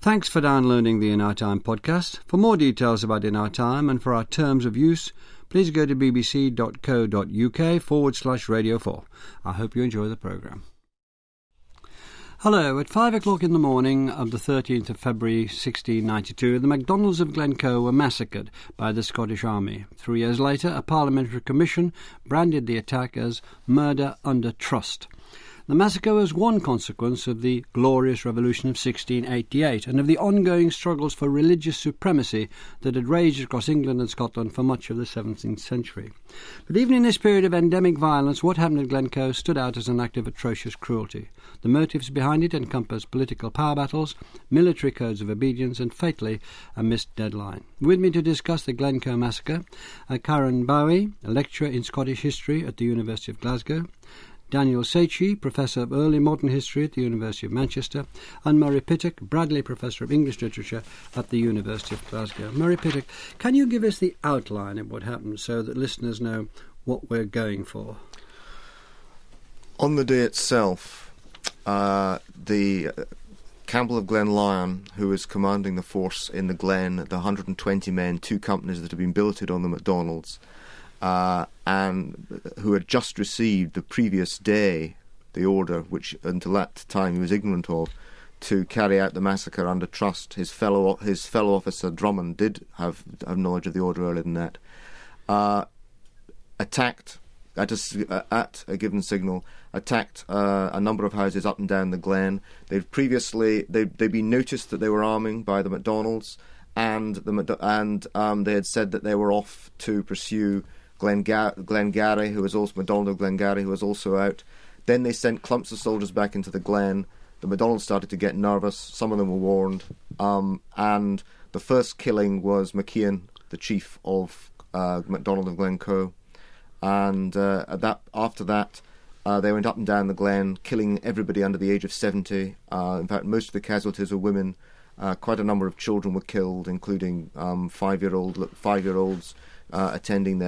Thanks for downloading the In Our Time podcast. For more details about In Our Time and for our terms of use, please go to bbc.co.uk/Radio 4. I hope you enjoy the programme. Hello. At 5 o'clock in the morning of the 13th of February 1692, the MacDonalds of Glencoe were massacred by the Scottish Army. 3 years later, a parliamentary commission branded the attack as murder under trust. The massacre was one consequence of the Glorious Revolution of 1688 and of the ongoing struggles for religious supremacy that had raged across England and Scotland for much of the 17th century. But even in this period of endemic violence, what happened at Glencoe stood out as an act of atrocious cruelty. The motives behind it encompassed political power battles, military codes of obedience and, fatally, a missed deadline. With me to discuss the Glencoe massacre are Karen Bowie, a lecturer in Scottish history at the University of Glasgow, Daniel Saichi, Professor of Early Modern History at the University of Manchester, and Murray Pittock, Bradley Professor of English Literature at the University of Glasgow. Murray Pittock, can you give us the outline of what happened so that listeners know what we're going for? On the day itself, the Campbell of Glenlyon, who was commanding the force in the Glen, the 120 men, 2 companies that had been billeted on the MacDonalds, and who had just received the previous day the order, which until that time he was ignorant of, to carry out the massacre under trust. His fellow officer Drummond did have knowledge of the order earlier than that. Attacked at a given signal. Attacked a number of houses up and down the Glen. They'd been noticed that they were arming by the MacDonalds, and they had said that they were off to pursue Glengarry, who was also MacDonald of Glengarry, who was also out. Then they sent clumps of soldiers back into the Glen. The MacDonalds started to get nervous. Some of them were warned. And the first killing was MacIan, the chief of MacDonald of Glencoe. And after that, they went up and down the Glen, killing everybody under the age of 70. In fact, most of the casualties were women. Quite a number of children were killed, including 5-year-olds attending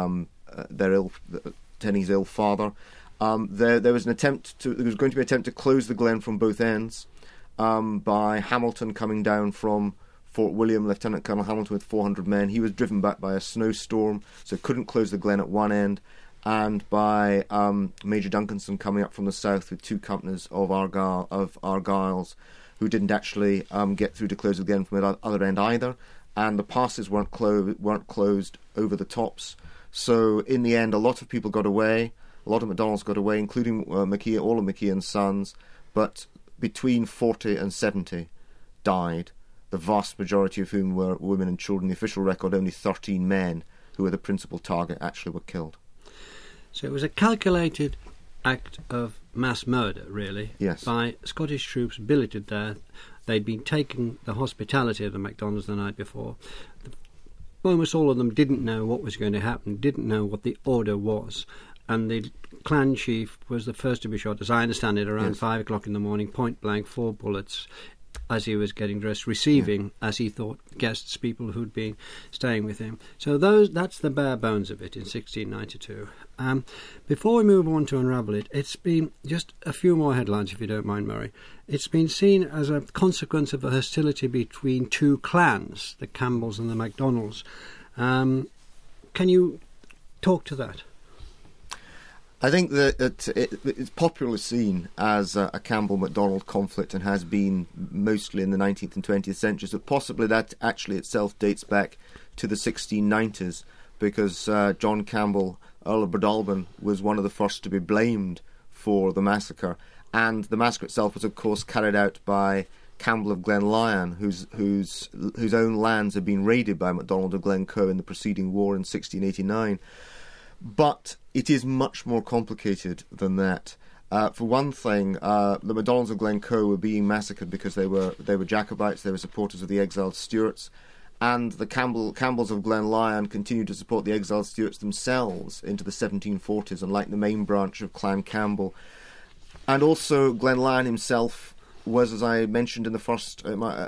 attending his ill father. There was going to be an attempt to close the Glen from both ends by Hamilton coming down from Fort William, Lieutenant Colonel Hamilton with 400 men. He was driven back by a snowstorm, so couldn't close the Glen at one end, and by Major Duncanson coming up from the south with 2 companies of Argyles, who didn't actually get through to close the Glen from the other end either. And the passes weren't closed over the tops. So in the end, a lot of people got away. A lot of MacDonalds got away, including MacIan, all of MacIan's sons. But between 40 and 70 died, the vast majority of whom were women and children. The official record, only 13 men, who were the principal target, actually were killed. So it was a calculated act of mass murder, really, yes, by Scottish troops billeted there. They'd been taking the hospitality of the MacDonalds the night before. Almost all of them didn't know what was going to happen, didn't know what the order was. And the clan chief was the first to be shot, as I understand it, around 5 o'clock in the morning, point blank, 4 bullets, as he was getting dressed, receiving, as he thought, guests, people who'd been staying with him. So that's the bare bones of it in 1692. Before we move on to unravel it, it's been just a few more headlines, if you don't mind, Murray. It's been seen as a consequence of a hostility between 2 clans, the Campbells and the MacDonalds. Can you talk to that? I think that it's popularly seen as a Campbell-MacDonald conflict, and has been mostly in the 19th and 20th centuries. But possibly that actually itself dates back to the 1690s, because John Campbell, Earl of Breadalbane, was one of the first to be blamed for the massacre. And the massacre itself was, of course, carried out by Campbell of Glenlyon, whose own lands had been raided by MacDonald of Glencoe in the preceding war in 1689. But it is much more complicated than that. For one thing, the MacDonalds of Glencoe were being massacred because they were Jacobites, they were supporters of the exiled Stuarts, and the Campbells of Glenlyon continued to support the exiled Stuarts themselves into the 1740s, unlike the main branch of Clan Campbell. And also Glenlyon himself was, as I mentioned in the first,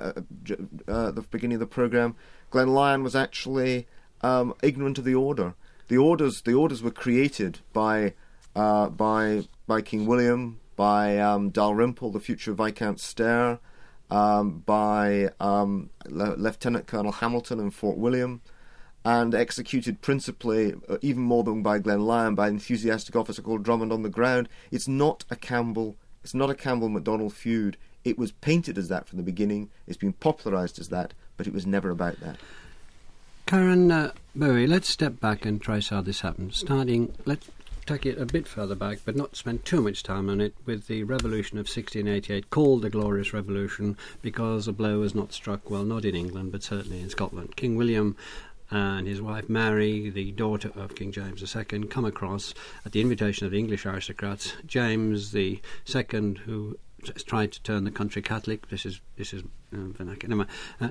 the beginning of the programme, Glenlyon was actually ignorant of the order. The orders were created by King William, by Dalrymple, the future Viscount Stair, by Lieutenant Colonel Hamilton in Fort William, and executed principally, even more than by Glen Lyon, by an enthusiastic officer called Drummond on the ground. It's not a Campbell-MacDonald feud. It was painted as that from the beginning. It's been popularised as that, but it was never about that. Karen Bowie, let's step back and trace how this happened. Let's take it a bit further back, but not spend too much time on it, with the revolution of 1688, called the Glorious Revolution because a blow was not struck, well, not in England, but certainly in Scotland. King William and his wife Mary, the daughter of King James II, come across, at the invitation of the English aristocrats, James II, who tried to turn the country Catholic. This is vernacular.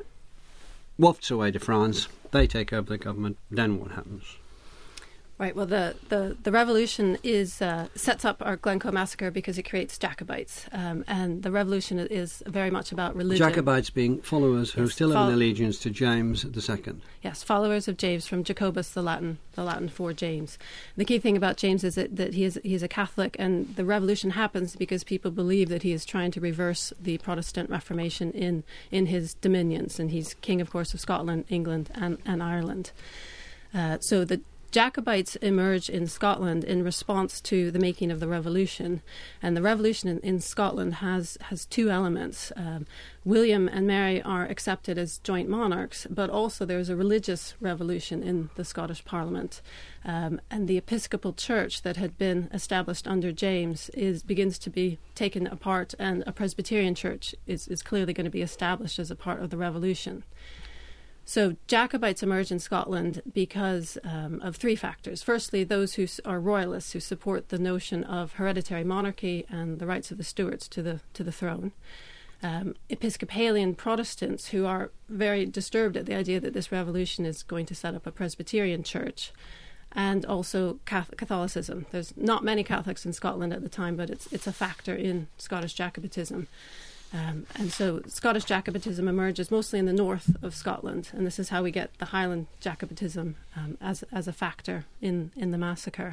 Wafts away to France. They take over the government. Then what happens? Right. Well, the revolution sets up our Glencoe massacre because it creates Jacobites, and the revolution is very much about religion. Jacobites being followers who still have an allegiance to James II. Yes, followers of James, from Jacobus, the Latin for James. The key thing about James is that he is a Catholic, and the revolution happens because people believe that he is trying to reverse the Protestant Reformation in his dominions, and he's king, of course, of Scotland, England, and Ireland. So the Jacobites emerge in Scotland in response to the making of the revolution, and the revolution in Scotland has two elements. William and Mary are accepted as joint monarchs, but also there's a religious revolution in the Scottish Parliament, and the Episcopal Church that had been established under James begins to be taken apart, and a Presbyterian Church is clearly going to be established as a part of the revolution. So Jacobites emerge in Scotland because of three factors. Firstly, those who are royalists, who support the notion of hereditary monarchy and the rights of the Stuarts to the throne. Episcopalian Protestants, who are very disturbed at the idea that this revolution is going to set up a Presbyterian church. And also Catholicism. There's not many Catholics in Scotland at the time, but it's a factor in Scottish Jacobitism. And so Scottish Jacobitism emerges mostly in the north of Scotland, and this is how we get the Highland Jacobitism as a factor in the massacre.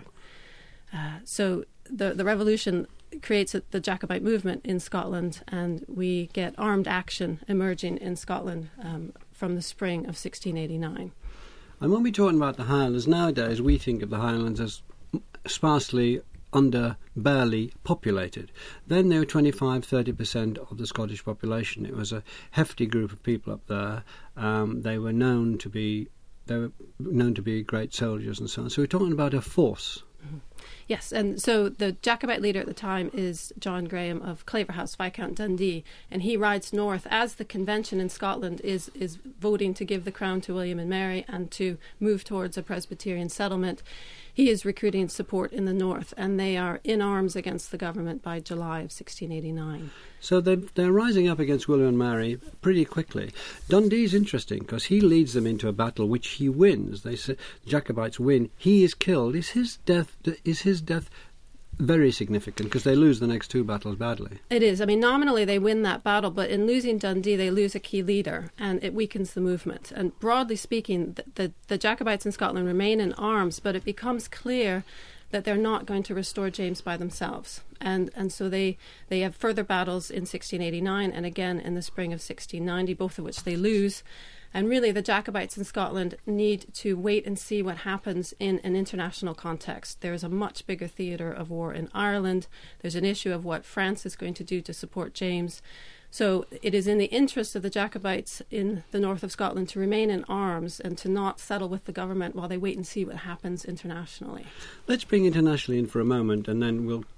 So the revolution creates the Jacobite movement in Scotland, and we get armed action emerging in Scotland from the spring of 1689. And when we're talking about the Highlands nowadays, we think of the Highlands as sparsely barely populated. Then they were 25-30% of the Scottish population. It was a hefty group of people up there. They were known to be great soldiers and so on. So we're talking about a force. Mm-hmm. Yes, and so the Jacobite leader at the time is John Graham of Claverhouse, Viscount Dundee, and he rides north as the convention in Scotland is voting to give the crown to William and Mary and to move towards a Presbyterian settlement. He is recruiting support in the north, and they are in arms against the government by July of 1689. So they're rising up against William and Mary pretty quickly. Dundee's interesting because he leads them into a battle which he wins. They say Jacobites win. He is killed. Is his death very significant because they lose the next two battles badly? It is. I mean, nominally they win that battle, but in losing Dundee they lose a key leader, and it weakens the movement. And broadly speaking, the Jacobites in Scotland remain in arms, but it becomes clear that they're not going to restore James by themselves. And so they have further battles in 1689 and again in the spring of 1690, both of which they lose. And really, the Jacobites in Scotland need to wait and see what happens in an international context. There is a much bigger theatre of war in Ireland. There's an issue of what France is going to do to support James. So it is in the interest of the Jacobites in the north of Scotland to remain in arms and to not settle with the government while they wait and see what happens internationally. Let's bring internationally in for a moment, and then we'll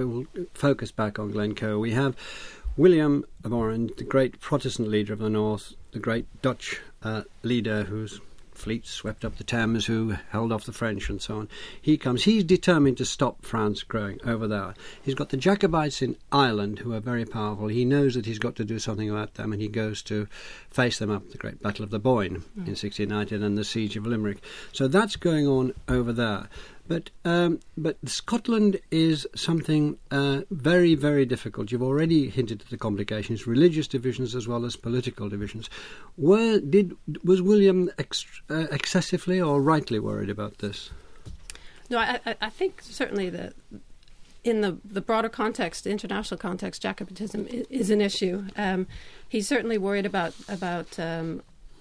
focus back on Glencoe. We have William of Orange, the great Protestant leader of the north, the great Dutch leader whose fleets swept up the Thames, who held off the French and so on. He comes. He's determined to stop France growing over there. He's got the Jacobites in Ireland who are very powerful. He knows that he's got to do something about them, and he goes to face them up, the Great Battle of the Boyne in 1690 and then the Siege of Limerick. So that's going on over there. But Scotland is something very, very difficult. You've already hinted at the complications, religious divisions as well as political divisions. Was William excessively or rightly worried about this? No, I think certainly in the broader context, the international context, Jacobitism is an issue. He's certainly worried about the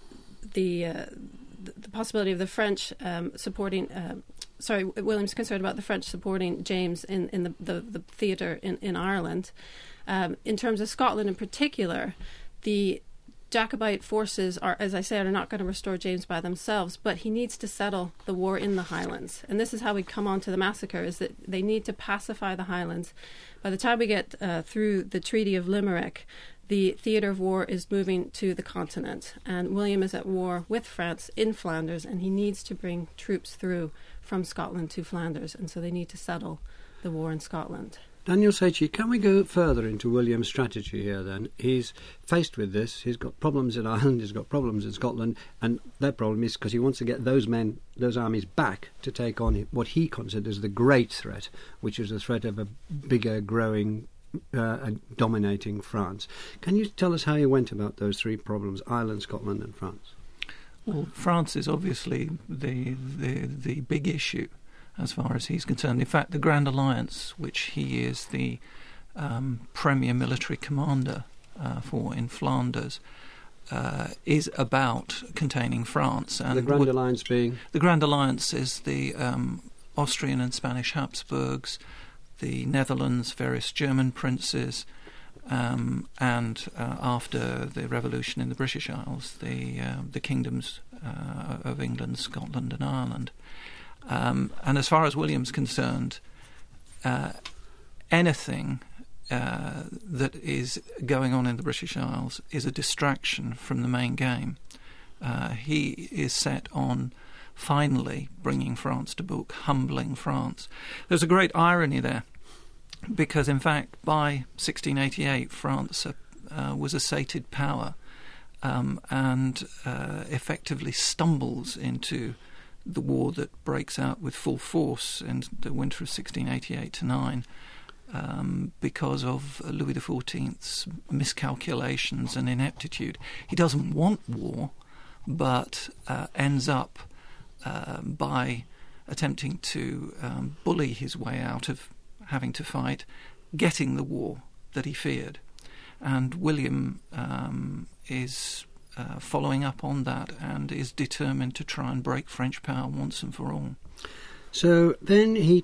possibility of the French supporting. William's concerned about the French supporting James in the theatre in Ireland. In terms of Scotland in particular, the Jacobite forces are, as I said, are not going to restore James by themselves, but he needs to settle the war in the Highlands. And this is how we come on to the massacre, is that they need to pacify the Highlands. By the time we get through the Treaty of Limerick, the theatre of war is moving to the continent. And William is at war with France in Flanders, and he needs to bring troops through from Scotland to Flanders. And so they need to settle the war in Scotland. Daniel Saichi, can we go further into William's strategy here then? He's faced with this. He's got problems in Ireland, he's got problems in Scotland, and their problem is because he wants to get those armies back to take on what he considers the great threat, which is the threat of a bigger, growing, dominating France. Can you tell us how he went about those three problems, Ireland, Scotland and France? Well, France is obviously the big issue, as far as he's concerned. In fact, the Grand Alliance, which he is the premier military commander for in Flanders, is about containing France. And the Grand Alliance being? The Grand Alliance is the Austrian and Spanish Habsburgs, the Netherlands, various German princes, and after the revolution in the British Isles, the kingdoms of England, Scotland and Ireland. And as far as William's concerned, anything that is going on in the British Isles is a distraction from the main game. He is set on finally bringing France to book, humbling France. There's a great irony there, because in fact by 1688 France was a sated power and effectively stumbles into the war that breaks out with full force in the winter of 1688-9 because of Louis XIV's miscalculations and ineptitude. He doesn't want war, but ends up by attempting to bully his way out of having to fight, getting the war that he feared. And William is following up on that and is determined to try and break French power once and for all. So then in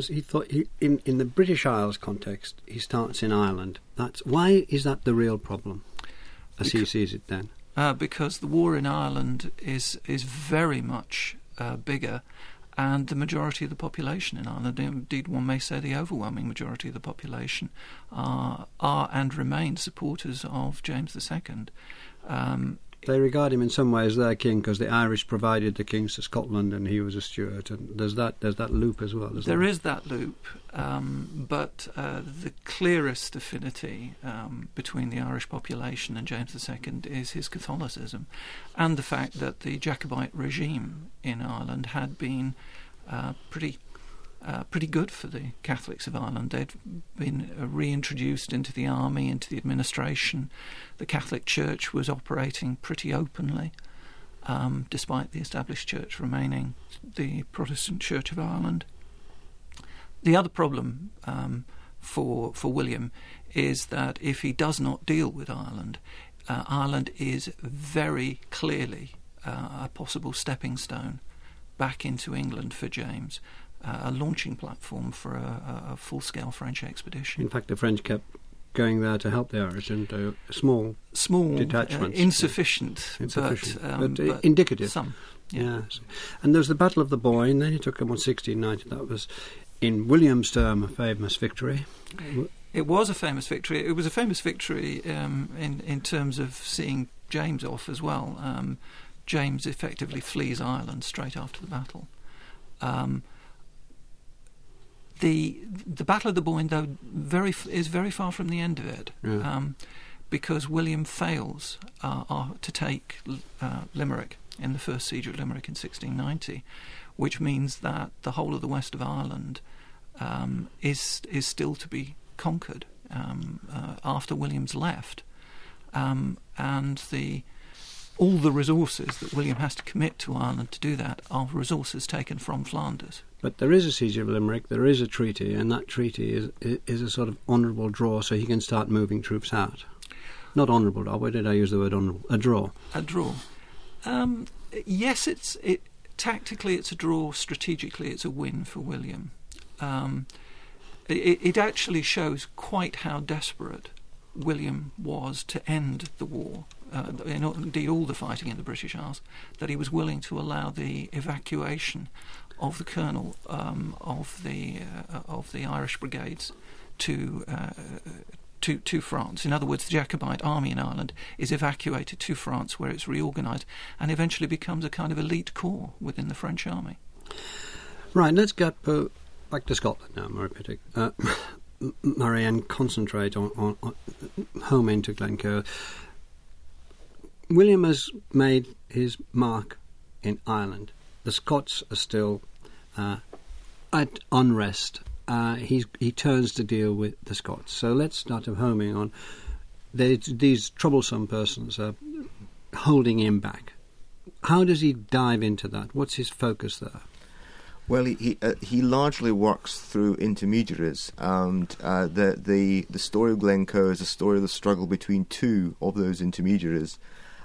the British Isles context, he starts in Ireland. Why is that the real problem, as he sees it then? Because the war in Ireland is very much bigger, and the majority of the population in Ireland, indeed one may say the overwhelming majority of the population, are and remain supporters of James II. They regard him in some way as their king because the Irish provided the kings to Scotland and he was a Stuart. And there's that loop as well, isn't there? There is that loop, but the clearest affinity between the Irish population and James II is his Catholicism, and the fact that the Jacobite regime in Ireland had been pretty good for the Catholics of Ireland. They'd been reintroduced into the army, into the administration. The Catholic Church was operating pretty openly, despite the established church remaining the Protestant Church of Ireland. The other problem for William is that if he does not deal with Ireland, Ireland is very clearly a possible stepping stone back into England for James, a launching platform for a full-scale French expedition. In fact, the French kept going there to help the Irish, and small detachments. Insufficient, but indicative. Some, yeah. And there was the Battle of the Boyne, then he took them on 1690. That was, in William's term, a famous victory. It was a famous victory. It was a famous victory in terms of seeing James off as well. James effectively flees Ireland straight after the battle. The Battle of the Boyne, though, is very far from the end of it, because William fails to take Limerick in the first siege of Limerick in 1690, which means that the whole of the west of Ireland is still to be conquered after William's left, and all the resources that William has to commit to Ireland to do that are resources taken from Flanders. But there is a siege of Limerick, there is a treaty, and that treaty is a sort of honourable draw, so he can start moving troops out. Not honourable draw. Where did I use the word honourable? A draw. A draw. Yes, tactically it's a draw. Strategically, it's a win for William. It actually shows quite how desperate William was to end the war, indeed all the fighting in the British Isles, that he was willing to allow the evacuation of the colonel of the Irish brigades to France. In other words, the Jacobite army in Ireland is evacuated to France, where it's reorganised and eventually becomes a kind of elite corps within the French army. Right, let's get back to Scotland now, Murray Pittock. Murray, and concentrate on home into Glencoe. William has made his mark in Ireland. The Scots are still at unrest. He turns to deal with the Scots. So let's start homing on these troublesome persons holding him back. How does he dive into that? What's his focus there? Well, he largely works through intermediaries, and the story of Glencoe is a story of the struggle between two of those intermediaries.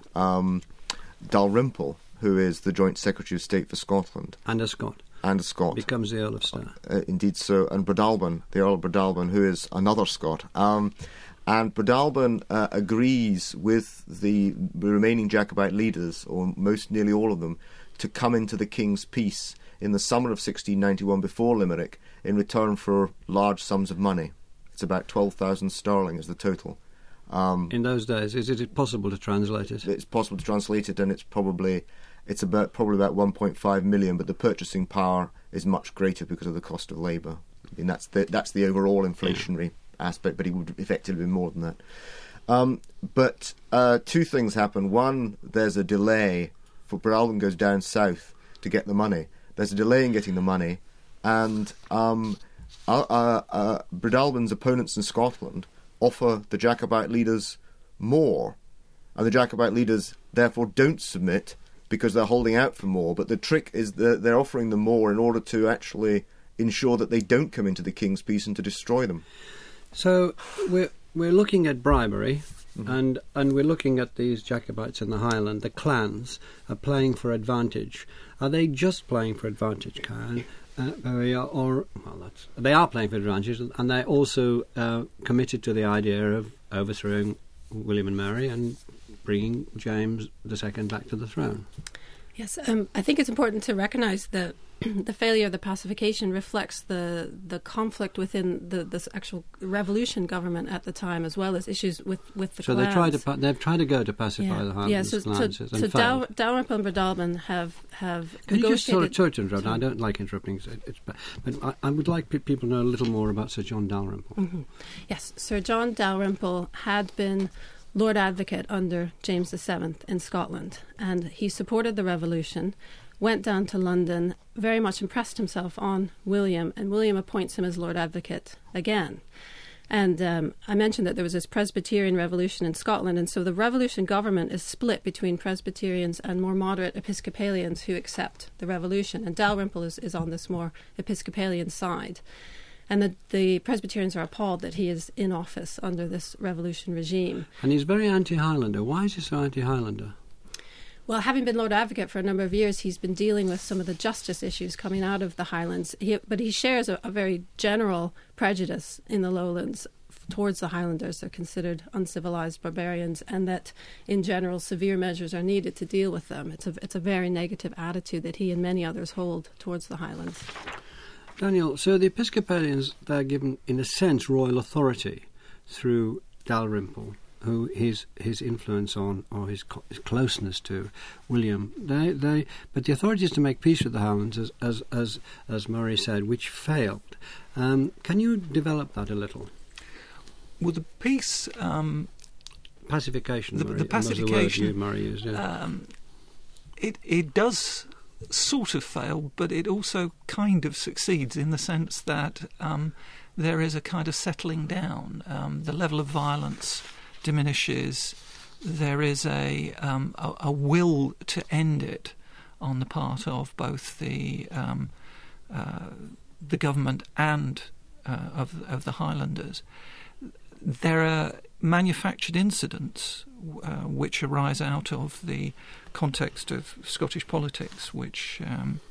Dalrymple, who is the Joint Secretary of State for Scotland, and a Scot, becomes the Earl of Stair. Indeed so, and Breadalbane, the Earl of Breadalbane, who is another Scot. And Breadalbane agrees with the remaining Jacobite leaders, or nearly all of them, to come into the King's peace in the summer of 1691 before Limerick in return for large sums of money. It's about 12,000 sterling is the total. In those days, is it possible to translate it? It's possible to translate it, and it's probably about 1.5 million, but the purchasing power is much greater because of the cost of labour. I mean, that's the overall inflationary aspect, but it would effectively be more than that. But two things happen. One, there's a delay. For Breadalbane goes down south to get the money. There's a delay in getting the money, and Breadalbane's opponents in Scotland offer the Jacobite leaders more, and the Jacobite leaders therefore don't submit because they're holding out for more. But the trick is that they're offering them more in order to actually ensure that they don't come into the King's peace and to destroy them. So we're looking at bribery. Mm-hmm. And we're looking at these Jacobites in the Highland. The clans are playing for advantage. Are they just playing for advantage, Karen? They are playing for advantage, and they're also committed to the idea of overthrowing William and Mary and bringing James II back to the throne. Yes, I think it's important to recognise that the failure of the pacification reflects the conflict within the actual revolution government at the time, as well as issues with the so clans. So they've tried to go to pacify the Highlands. So Dalrymple and Breadalbane have Can negotiated. you just sorry to interrupt? I don't like interrupting, but I would like people to know a little more about Sir John Dalrymple. Mm-hmm. Yes, Sir John Dalrymple had been Lord Advocate under James VII in Scotland, and he supported the revolution, went down to London, very much impressed himself on William, and William appoints him as Lord Advocate again. And I mentioned that there was this Presbyterian revolution in Scotland, and so the revolution government is split between Presbyterians and more moderate Episcopalians who accept the revolution, and Dalrymple is on this more Episcopalian side. And the Presbyterians are appalled that he is in office under this revolution regime. And he's very anti-Highlander. Why is he so anti-Highlander? Well, having been Lord Advocate for a number of years, he's been dealing with some of the justice issues coming out of the Highlands. But he shares a very general prejudice in the Lowlands towards the Highlanders. They're considered uncivilized barbarians, and that, in general, severe measures are needed to deal with them. It's a very negative attitude that he and many others hold towards the Highlands. Daniel, so the Episcopalians, they're given, in a sense, royal authority through Dalrymple, who his influence on, or his closeness to William. But the authority is to make peace with the Highlands, as Murray said, which failed. Can you develop that a little? Well, the peace... pacification, the pacification, Murray used, yeah. It does sort of fail, but it also kind of succeeds in the sense that there is a kind of settling down. The level of violence diminishes. There is a will to end it on the part of both the the government and of the Highlanders. There are manufactured incidents which arise out of the context of Scottish politics, which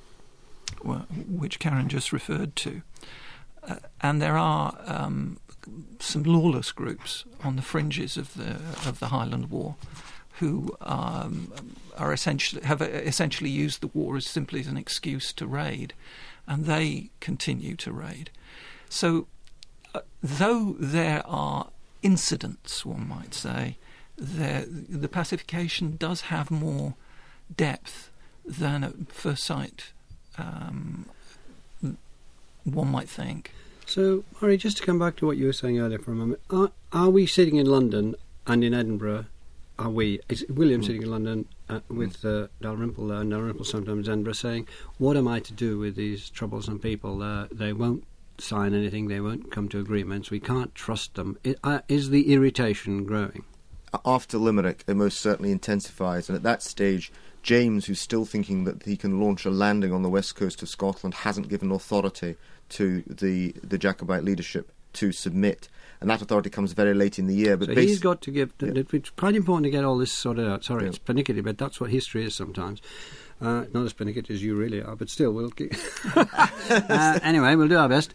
Karen just referred to, and there are some lawless groups on the fringes of the Highland War, who have essentially used the war as simply as an excuse to raid, and they continue to raid. So, though there are incidents, one might say, the pacification does have more depth than at first sight one might think. So, Murray, just to come back to what you were saying earlier for a moment, are we sitting in London and in Edinburgh? Is William sitting in London with Dalrymple there, and Dalrymple sometimes Edinburgh, saying, what am I to do with these troublesome people? They won't sign anything, they won't come to agreements, we can't trust them. Is the irritation growing? After Limerick, it most certainly intensifies, and at that stage, James, who's still thinking that he can launch a landing on the west coast of Scotland, hasn't given authority to the Jacobite leadership to submit. And that authority comes very late in the year. But so he's got to give... It's quite important to get all this sorted out. Sorry, it's pernickety, but that's what history is sometimes. Not as pernickety as you really are, but still, we'll keep... Anyway, we'll do our best.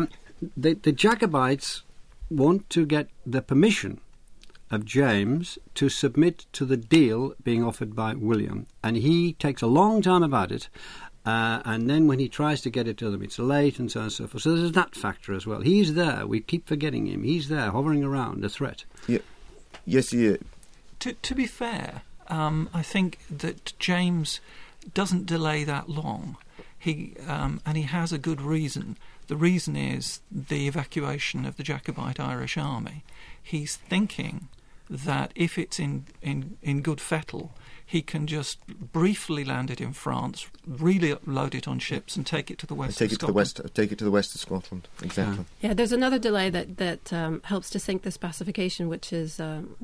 The Jacobites want to get the permission of James to submit to the deal being offered by William. And he takes a long time about it. And then when he tries to get it to them, it's late and so on and so forth. So there's that factor as well. He's there. We keep forgetting him. He's there, hovering around, a threat. Yeah. Yes, he is. To be fair, I think that James doesn't delay that long. And he has a good reason. The reason is the evacuation of the Jacobite Irish army. He's thinking that if it's in good fettle, he can just briefly land it in France, really load it on ships, and take it to the west of Scotland. Take it to the west of Scotland, exactly. Yeah, there's another delay that helps to sink this pacification, which is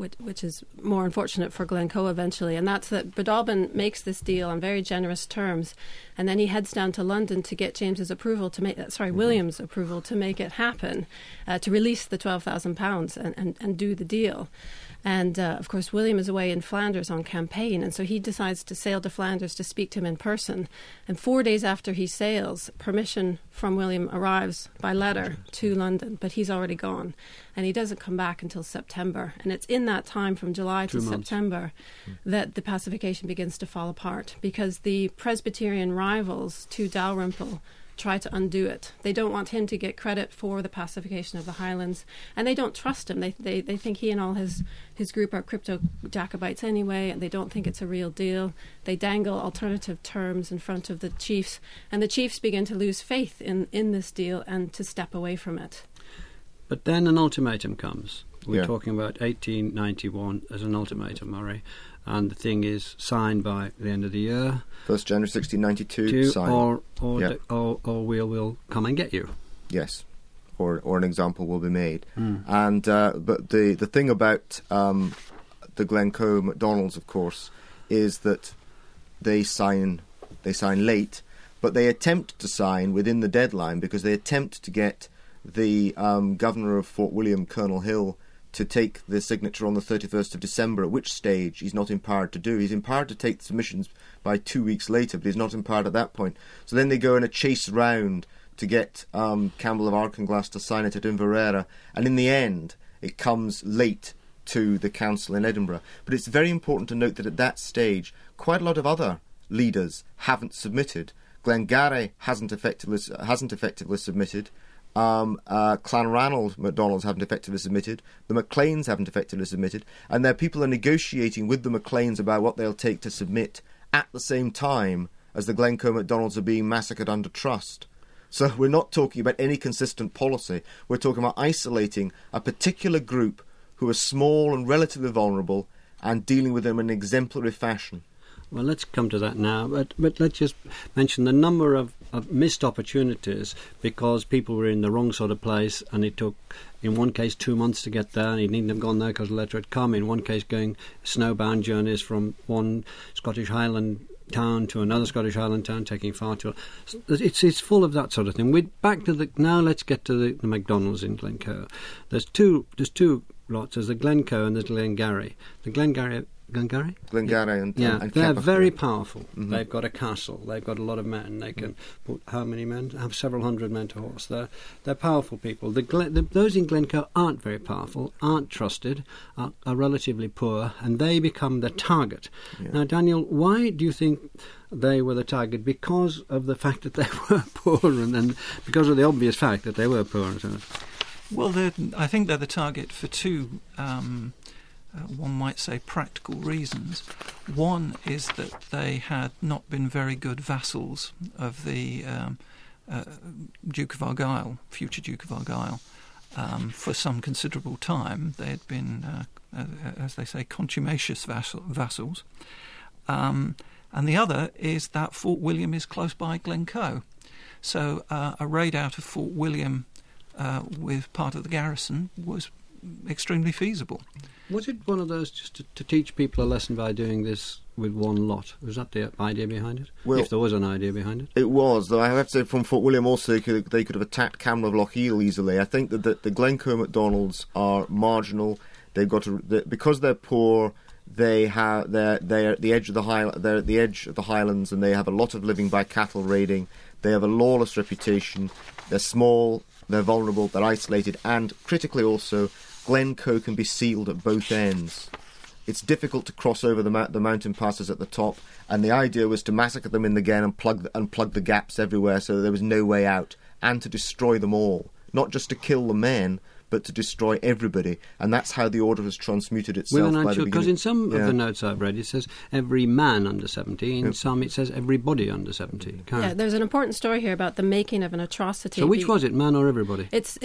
more unfortunate for Glencoe eventually, and that's that Breadalbane makes this deal on very generous terms, and then he heads down to London to get James's approval to make William's approval to make it happen, to release the £12,000 and do the deal. And, of course, William is away in Flanders on campaign, and so he decides to sail to Flanders to speak to him in person. And 4 days after he sails, permission from William arrives by letter to London, but he's already gone. And he doesn't come back until September. And it's in that time, from July to September, that the pacification begins to fall apart, because the Presbyterian rivals to Dalrymple try to undo it. They don't want him to get credit for the pacification of the Highlands, and they don't trust him. They think he and all his group are crypto-Jacobites anyway, and they don't think it's a real deal. They dangle alternative terms in front of the chiefs, and the chiefs begin to lose faith in this deal and to step away from it. But then an ultimatum comes. We're talking about 1891 as an ultimatum, Murray, and the thing is signed by the end of the year. 1st January 1692, signed. Or we'll come and get you. Yes, or an example will be made. And but the thing about the Glencoe MacDonalds, of course, is that they sign late, but they attempt to sign within the deadline, because they attempt to get the governor of Fort William, Colonel Hill, to take the signature on the 31st of December, at which stage he's not empowered to do. He's empowered to take the submissions by 2 weeks later, but he's not empowered at that point. So then they go in a chase round to get Campbell of Archanglas to sign it at Inverera, and in the end it comes late to the council in Edinburgh. But it's very important to note that at that stage quite a lot of other leaders haven't submitted. Glengarry hasn't effectively submitted. Clanranald MacDonalds haven't effectively submitted. The Macleans haven't effectively submitted, and their people are negotiating with the Macleans about what they'll take to submit at the same time as the Glencoe MacDonalds are being massacred under trust. So we're not talking about any consistent policy. We're talking about isolating a particular group who are small and relatively vulnerable and dealing with them in an exemplary fashion. Well, let's come to that now, but let's just mention the number of missed opportunities because people were in the wrong sort of place, and it took, in one case, 2 months to get there, and he needn't have gone there because the letter had come. In one case, going snowbound journeys from one Scottish Highland town to another Scottish Highland town, taking far too long. It's full of that sort of thing. Now let's get to the MacDonalds in Glencoe. There's two lots. There's the Glencoe and there's Glengarry. The Glengarry and they're very powerful. Mm-hmm. They've got a castle. They've got a lot of men. They can put how many men? Have several hundred men to horse. They're powerful people. Those in Glencoe aren't very powerful, aren't trusted, are relatively poor, and they become the target. Yeah. Now, Daniel, why do you think they were the target? Because of the fact that they were poor, and then because of the obvious fact that they were poor. And so on. Well, I think they're the target for two. One might say practical reasons. One is that they had not been very good vassals of the Duke of Argyll, future Duke of Argyll, for some considerable time. They had been, as they say, contumacious vassals. And the other is that Fort William is close by Glencoe. So a raid out of Fort William with part of the garrison was extremely feasible. Was it one of those just to teach people a lesson by doing this with one lot? Was that the idea behind it? Well, if there was an idea behind it? It was, though I have to say from Fort William also they could have attacked Campbell of Lochiel easily. I think that the Glencoe MacDonalds are marginal. They've got because they're poor. They're at the edge of the Highlands, and they have a lot of living by cattle raiding. They have a lawless reputation. They're small. They're vulnerable. They're isolated, and critically also, Glencoe can be sealed at both ends. It's difficult to cross over the mountain passes at the top, and the idea was to massacre them in the Glen and plug the gaps everywhere so that there was no way out, and to destroy them all. Not just to kill the men, but to destroy everybody. And that's how the order has transmuted itself by the beginning. Because in some of the notes I've read, it says every man under 70. In some, it says everybody under 70. Yeah, there's an important story here about the making of an atrocity. So which was it, man or everybody?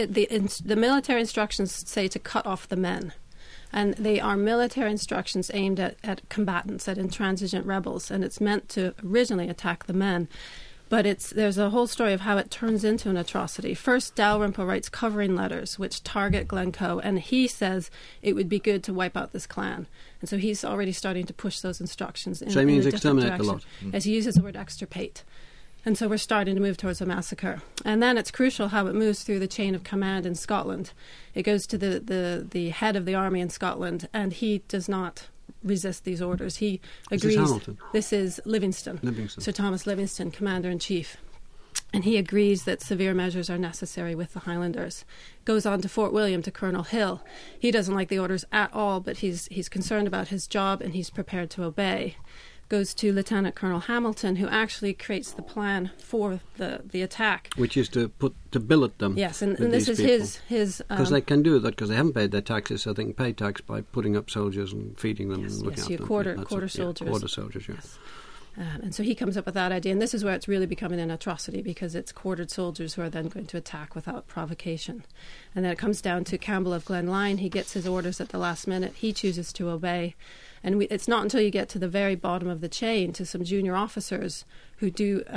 The military instructions say to cut off the men. And they are military instructions aimed at combatants, at intransigent rebels. And it's meant to originally attack the men. But there's a whole story of how it turns into an atrocity. First, Dalrymple writes covering letters which target Glencoe, and he says it would be good to wipe out this clan. And so he's already starting to push those instructions in, so he means in a different exterminate direction. a lot. As he uses the word extirpate. And so we're starting to move towards a massacre. And then it's crucial how it moves through the chain of command in Scotland. It goes to the head of the army in Scotland, and he does not resist these orders. He agrees. This is Hamilton. This is Livingston. Sir Thomas Livingston, Commander-in-Chief. And he agrees that severe measures are necessary with the Highlanders. Goes on to Fort William, to Colonel Hill. He doesn't like the orders at all, but he's concerned about his job and he's prepared to obey. Goes to Lieutenant Colonel Hamilton, who actually creates the plan for the attack, which is to billet them. Yes, and this is his because they can do that because they haven't paid their taxes, so they can pay tax by putting up soldiers and feeding them and looking after them. Quarter soldiers. Quarter soldiers, yes. And so he comes up with that idea, and this is where it's really becoming an atrocity because it's quartered soldiers who are then going to attack without provocation. And then it comes down to Campbell of Glenlyon. He gets his orders at the last minute. He chooses to obey. And it's not until you get to the very bottom of the chain to some junior officers who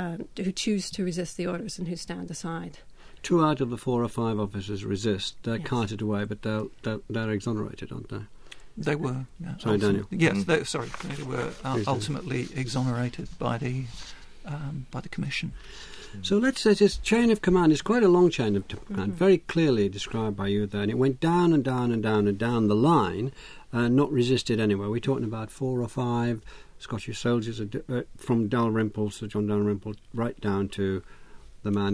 choose to resist the orders and who stand aside. 2 out of the 4 or 5 officers resist. They're carted away, but they're exonerated, aren't they? They were. Sorry, Daniel. Yes, they were ultimately exonerated by the commission. So let's say this chain of command is quite a long chain of command, very clearly described by you there, and it went down and down and down and down the line, not resisted anywhere. We're talking about 4 or 5 Scottish soldiers from Dalrymple, Sir John Dalrymple, right down to the man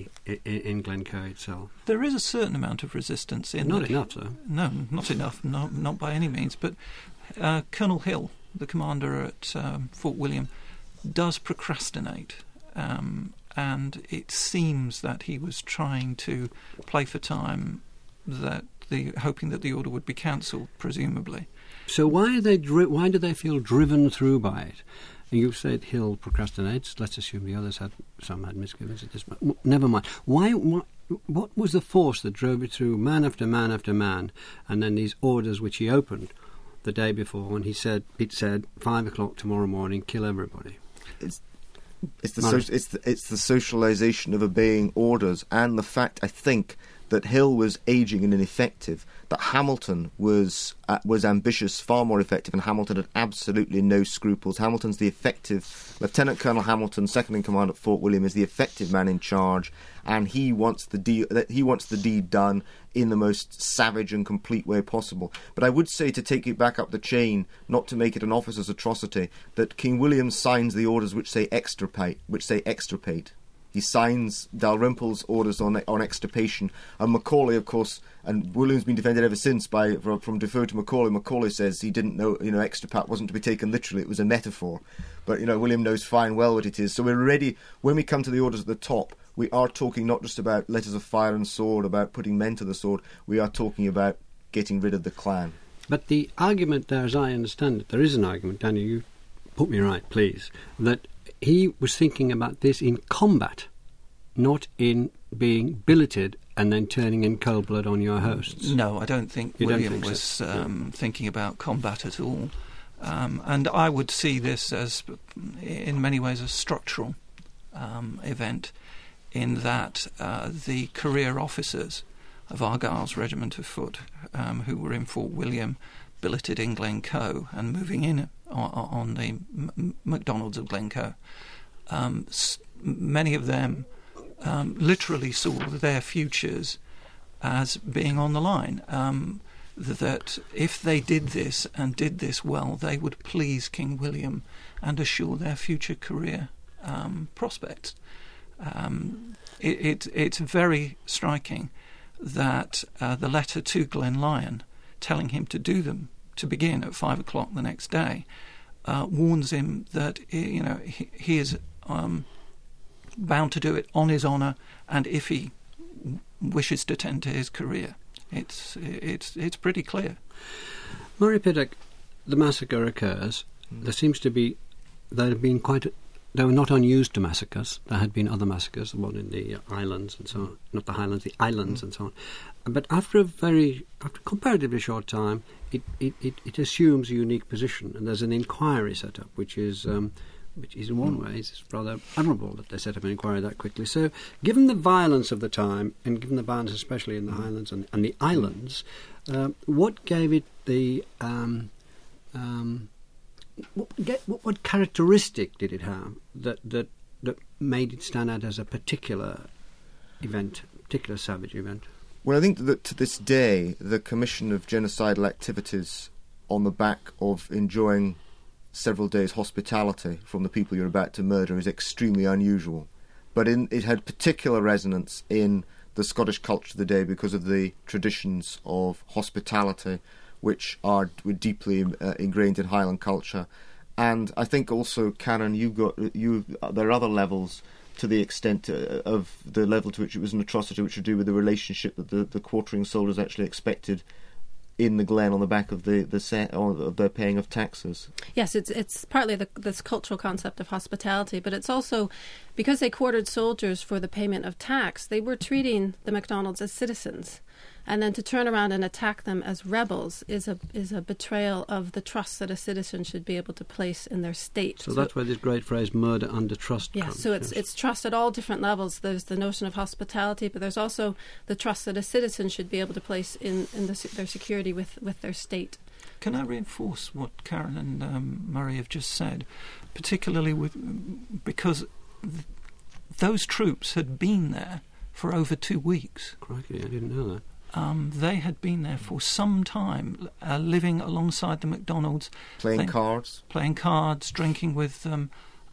in Glencoe itself. There is a certain amount of resistance in. Not enough, though. No, not enough. Not by any means. But Colonel Hill, the commander at Fort William, does procrastinate, and it seems that he was trying to play for time, hoping that the order would be cancelled, presumably. So why do they feel driven through by it? And you said Hill procrastinates. Let's assume the others had misgivings at this point. Never mind. What was the force that drove it through, man after man after man, and then these orders which he opened the day before, and it said 5 o'clock tomorrow morning, kill everybody. It's the socialisation of obeying orders, and the fact, I think, that Hill was ageing and ineffective, that Hamilton was ambitious, far more effective, and Hamilton had absolutely no scruples. Hamilton's the effective Lieutenant Colonel Hamilton, second in command at Fort William, is the effective man in charge, and he wants the deed done in the most savage and complete way possible. But I would say, to take it back up the chain, not to make it an officer's atrocity, that King William signs the orders which say extirpate. He signs Dalrymple's orders on extirpation, and Macaulay, of course, and William's been defended ever since from Defoe to Macaulay. Macaulay says he didn't know, extirpate wasn't to be taken literally; it was a metaphor. But William knows fine well what it is. So we're ready when we come to the orders at the top. We are talking not just about letters of fire and sword, about putting men to the sword. We are talking about getting rid of the clan. But the argument there, as I understand it, there is an argument, Danny, you put me right, please, that he was thinking about this in combat, not in being billeted and then turning in cold blood on your hosts. No, I don't think William was thinking about combat at all. And I would see this as, in many ways, a structural event, in that the career officers of Argyll's regiment of foot, who were in Fort William, billeted in Glencoe and moving in on the MacDonalds of Glencoe, many of them literally saw their futures as being on the line. That if they did this and did this well, they would please King William and assure their future career prospects. It's very striking that the letter to Glenlyon, telling him to begin at 5 o'clock the next day, warns him that he is bound to do it on his honour, and if he wishes to tend to his career. It's pretty clear. Murray Pittock, the massacre occurs. There seems to be they were not unused to massacres. There had been other massacres, the one in the islands and so on. Not the Highlands, the islands and so on. But after a comparatively short time, it assumes a unique position, and there's an inquiry set up, which is in one way it's rather admirable that they set up an inquiry that quickly. So, given the violence of the time, and given the violence especially in the Highlands and the islands, what gave it the what characteristic did it have that made it stand out as a particular savage event? Well, I think that to this day, the commission of genocidal activities on the back of enjoying several days' hospitality from the people you're about to murder is extremely unusual. But it had particular resonance in the Scottish culture of the day because of the traditions of hospitality, which were deeply ingrained in Highland culture. And I think also, Karen, there are other levels to the extent of the level to which it was an atrocity, which would do with the relationship that the quartering soldiers actually expected in the Glen on the back of their paying of taxes. Yes, it's partly this cultural concept of hospitality, but it's also because they quartered soldiers for the payment of tax, they were treating the MacDonalds as citizens. And then to turn around and attack them as rebels is a betrayal of the trust that a citizen should be able to place in their state. So that's where this great phrase "murder under trust" comes. Yes, so it's trust at all different levels. There's the notion of hospitality, but there's also the trust that a citizen should be able to place in their security with their state. Can I reinforce what Karen and Murray have just said, particularly because those troops had been there for over 2 weeks. Crikey, I didn't know that. They had been there for some time, living alongside the MacDonalds. Playing cards, drinking with them,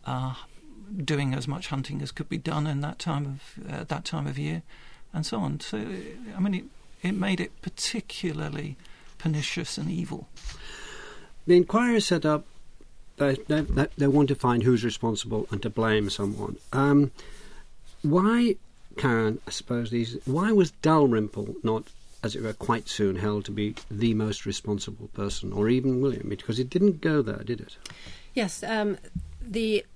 doing as much hunting as could be done in that time of year, and so on. So, I mean, it made it particularly pernicious and evil. The inquiry is set up. They want to find who's responsible and to blame someone. Why, Karen, I suppose why was Dalrymple not, as it were, quite soon held to be the most responsible person, or even William? Because it didn't go there, did it? Yes,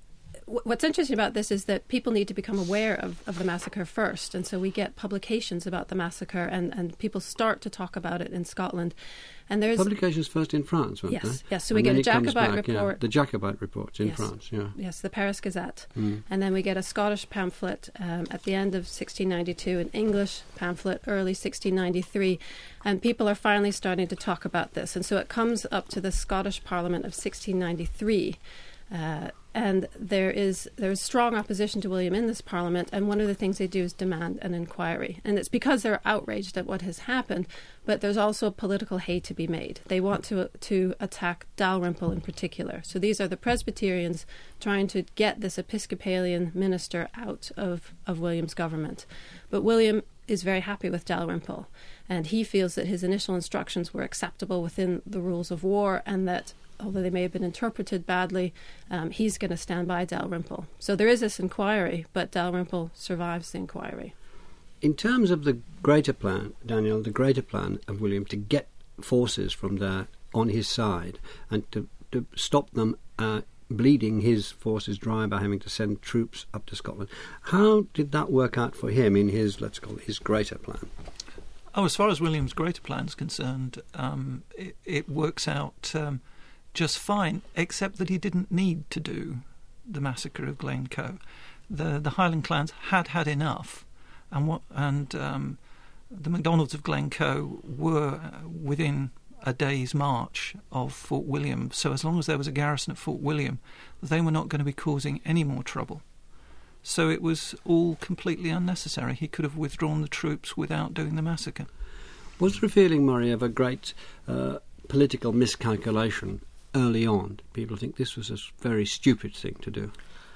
what's interesting about this is that people need to become aware of the massacre first. And so we get publications about the massacre, and people start to talk about it in Scotland. And there's publications first in France, weren't they? Yes. So we get a Jacobite report. The Jacobite reports in France, Yes, the Paris Gazette. And then we get a Scottish pamphlet at the end of 1692, an English pamphlet early 1693. And people are finally starting to talk about this. And so it comes up to the Scottish Parliament of 1693. And there is strong opposition to William in this Parliament, and one of the things they do is demand an inquiry. And it's because they're outraged at what has happened, but there's also political hay to be made. They want to attack Dalrymple in particular. So these are the Presbyterians trying to get this Episcopalian minister out of William's government. But William is very happy with Dalrymple, and he feels that his initial instructions were acceptable within the rules of war, and that although they may have been interpreted badly, he's going to stand by Dalrymple. So there is this inquiry, but Dalrymple survives the inquiry. In terms of the greater plan, Daniel, the greater plan of William to get forces from there on his side and to stop them bleeding his forces dry by having to send troops up to Scotland, how did that work out for him in his, let's call it, his greater plan? Oh, as far as William's greater plan is concerned, it works out just fine, except that he didn't need to do the massacre of Glencoe. The Highland clans had enough, and the MacDonalds of Glencoe were within a day's march of Fort William. So as long as there was a garrison at Fort William, they were not going to be causing any more trouble. So it was all completely unnecessary. He could have withdrawn the troops without doing the massacre. Was there a feeling, Murray, of a great political miscalculation early on? People think this was a very stupid thing to do.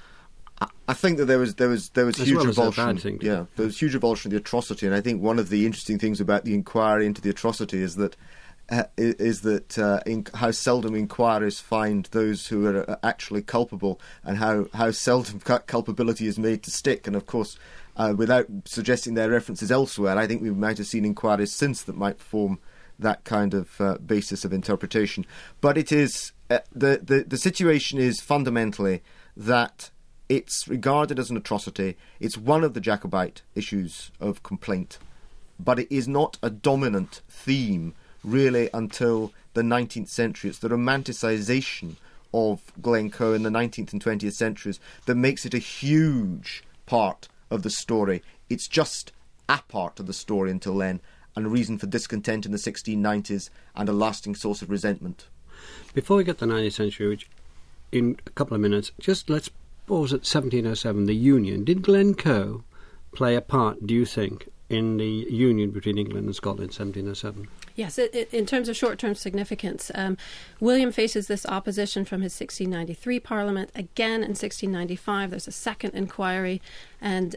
I think that there was huge revulsion. There was huge revulsion of the atrocity, and I think one of the interesting things about the inquiry into the atrocity is that how seldom inquiries find those who are actually culpable, and how seldom culpability is made to stick. And of course, without suggesting their references elsewhere, I think we might have seen inquiries since that might form that kind of basis of interpretation. But it is the situation is fundamentally that it's regarded as an atrocity. It's one of the Jacobite issues of complaint, but it is not a dominant theme really until the 19th century. It's the romanticisation of Glencoe in the 19th and 20th centuries that makes it a huge part of the story. It's just a part of the story until then, and a reason for discontent in the 1690s and a lasting source of resentment. Before we get to the 19th century, which in a couple of minutes, just let's pause at 1707, the Union. Did Glencoe play a part, do you think, in the union between England and Scotland in 1707? Yes, in terms of short-term significance, William faces this opposition from his 1693 Parliament. Again, in 1695, there's a second inquiry, and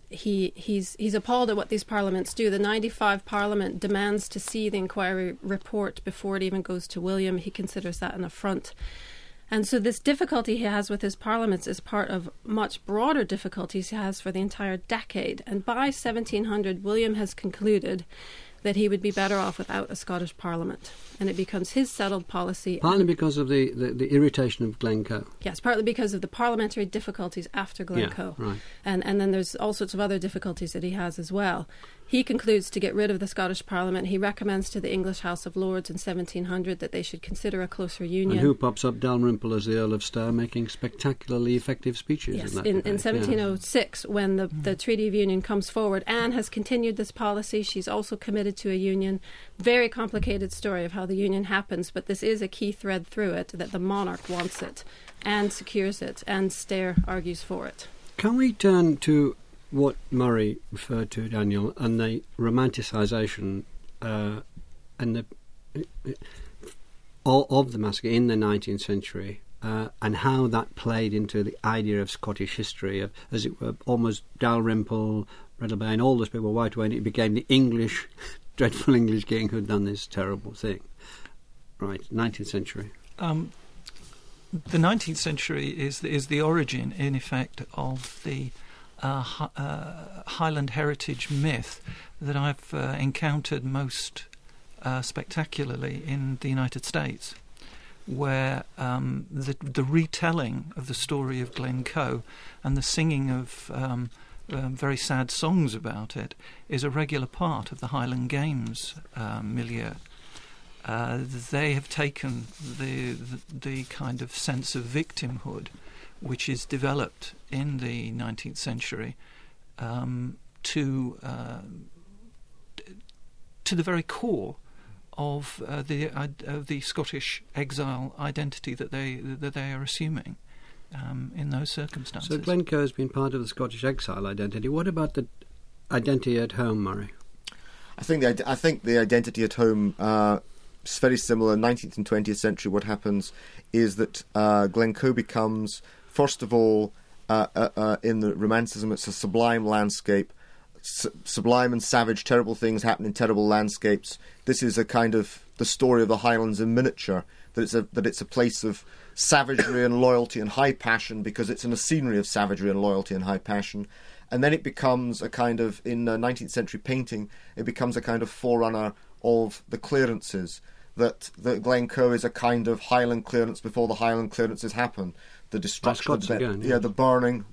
he's appalled at what these parliaments do. The 95 Parliament demands to see the inquiry report before it even goes to William. He considers that an affront. And so this difficulty he has with his parliaments is part of much broader difficulties he has for the entire decade. And by 1700, William has concluded that he would be better off without a Scottish Parliament. And it becomes his settled policy. Partly because of the irritation of Glencoe. Yes, partly because of the parliamentary difficulties after Glencoe. Yeah, right. And then there's all sorts of other difficulties that he has as well. He concludes to get rid of the Scottish Parliament. He recommends to the English House of Lords in 1700 that they should consider a closer union. And who pops up? Dalrymple as the Earl of Stair, making spectacularly effective speeches. Yes, in in 1706, when the Treaty of Union comes forward. Anne has continued this policy. She's also committed to a union. Very complicated story of how the union happens, but this is a key thread through it, that the monarch wants it and secures it, and Stair argues for it. Can we turn to what Murray referred to, Daniel, and the romanticisation of the massacre in the 19th century, and how that played into the idea of Scottish history, of, as it were, almost Dalrymple, Breadalbane, all those people were wiped away, and it became the English, dreadful English king who had done this terrible thing. Right, 19th century. The 19th century is the origin, in effect, of the Highland heritage myth that I've encountered most spectacularly in the United States. where the retelling of the story of Glencoe and the singing of very sad songs about it is a regular part of the Highland Games milieu. They have taken the kind of sense of victimhood which is developed in the 19th century to the very core of the Scottish exile identity that they are assuming in those circumstances. So Glencoe has been part of the Scottish exile identity. What about the identity at home, Murray? I think the identity at home is very similar. 19th and 20th century, what happens is that Glencoe becomes, first of all, in the Romanticism, it's a sublime landscape. Sublime and savage, terrible things happen in terrible landscapes. This is a kind of the story of the Highlands in miniature. That it's a place of savagery and loyalty and high passion, because it's in a scenery of savagery and loyalty and high passion. And then it becomes a kind of, in 19th century painting, it becomes a kind of forerunner of the clearances. That Glencoe is a kind of Highland clearance before the Highland clearances happen. The destruction, the burning.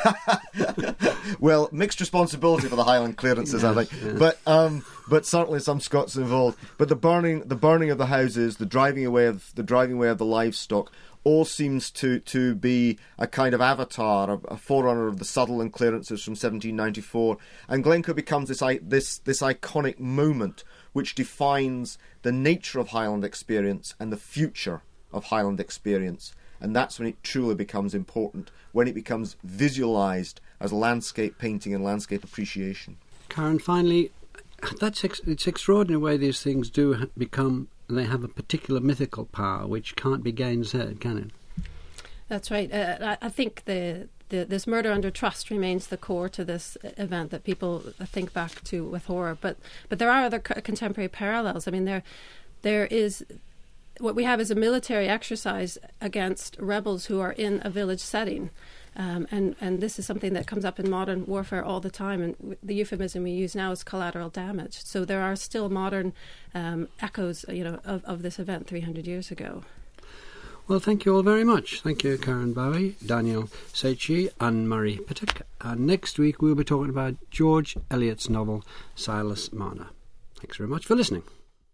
Well, mixed responsibility for the Highland clearances, I think. Yeah. But certainly some Scots involved. But the burning of the houses, the driving away of the livestock, all seems to be a kind of avatar, a forerunner of the Sutherland clearances from 1794. And Glencoe becomes this iconic moment which defines the nature of Highland experience and the future of Highland experience. And that's when it truly becomes important, when it becomes visualised as landscape painting and landscape appreciation. Karen, finally, it's extraordinary the way these things do become, they have a particular mythical power which can't be gainsaid, can it? That's right. I think this murder under trust remains the core to this event that people think back to with horror. But there are other contemporary parallels. I mean, there is... What we have is a military exercise against rebels who are in a village setting. And this is something that comes up in modern warfare all the time. And the euphemism we use now is collateral damage. So there are still modern echoes, of this event 300 years ago. Well, thank you all very much. Thank you, Karen Bowie, Daniel Seichi and Murray Pittock. And next week we'll be talking about George Eliot's novel, Silas Marner. Thanks very much for listening.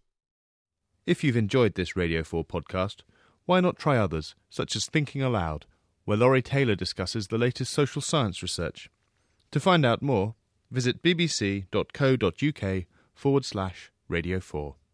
If you've enjoyed this Radio 4 podcast, why not try others, such as Thinking Aloud, where Laurie Taylor discusses the latest social science research. To find out more, visit bbc.co.uk/Radio 4.